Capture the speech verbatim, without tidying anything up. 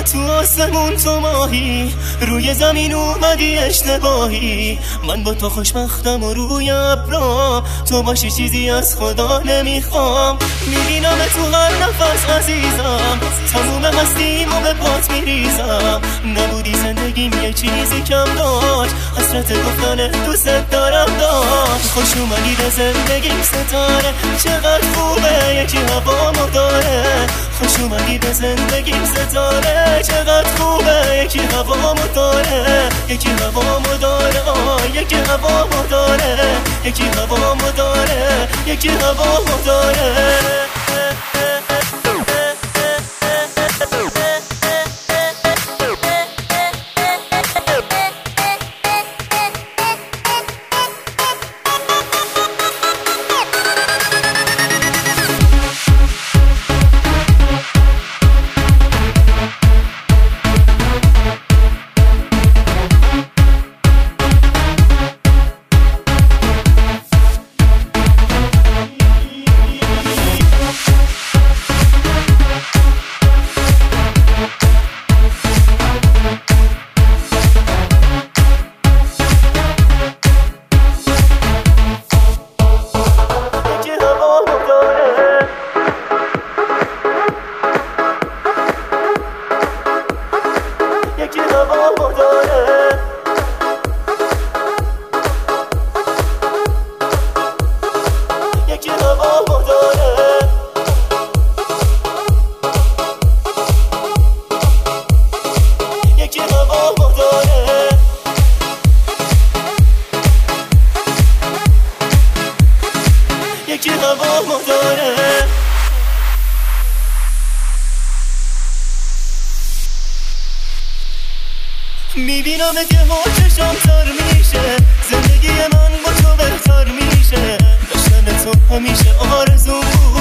تو آسمون تو ماهی، روی زمین اومدی اشتباهی. من با تو خوشبختم و روی ابرا تو باشی چیزی از خدا نمیخوام. میبینم تو هر نفس عزیزم، تموم هستیم و به پات میریزم. نبودی زندگیم یه چیزی کم داشت، حسرت گفتن دوست دارم داشت. خوش اومدی به زندگیم ستاره، چقدر خوبه یکی هوامو داره. خوش اومدی به زندگیم ستاره، چقدر خوبه یکی هوامو داره. یکی هوامو داره، آه یکی هوامو داره. یکی هوامو داره، یکی هوامو داره. یکی هوامو داره. میبینم که چشام تر میشه، زندگی من با تو بهتر میشه. داشتن تو همیشه آرزو بود.